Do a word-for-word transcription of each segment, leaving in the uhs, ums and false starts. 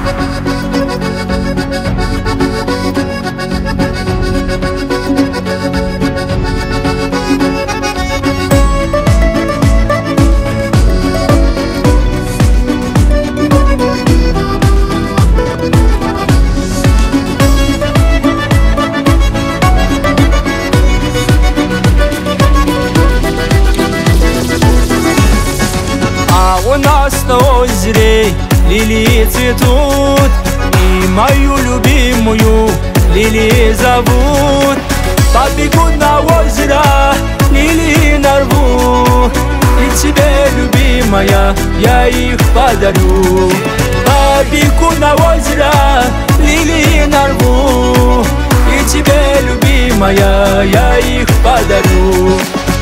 У нас на озере лилии цветут, и мою любимую лилии зовут. Побегу на озеро, лилии нарву, и тебе, любимая, я их подарю. Побегу на озеро, лилии нарву, и тебе, любимая, я их подарю.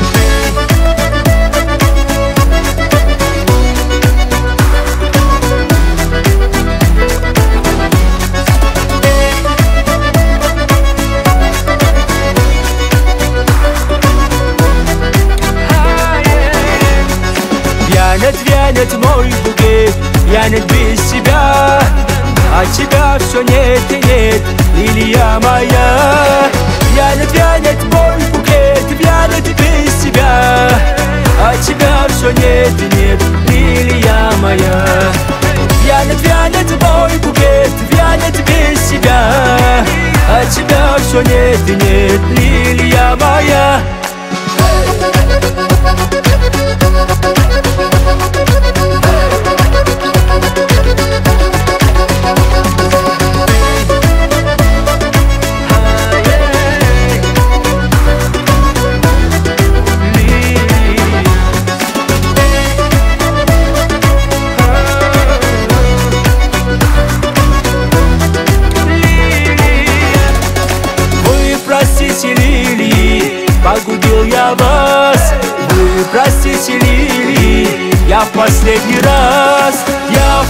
Вянет, вянет мой букет, вянет без тебя, а тебя все нет и нет, лилия моя. Вянет, вянет мой букет, вянет без тебя, а тебя все нет и нет, лилия моя. Вянет, вянет мой букет, вянет без тебя, а тебя все нет и нет, лилия моя. Простите, лилии, погубил я вас. Вы простите, лилии, я в последний раз, я в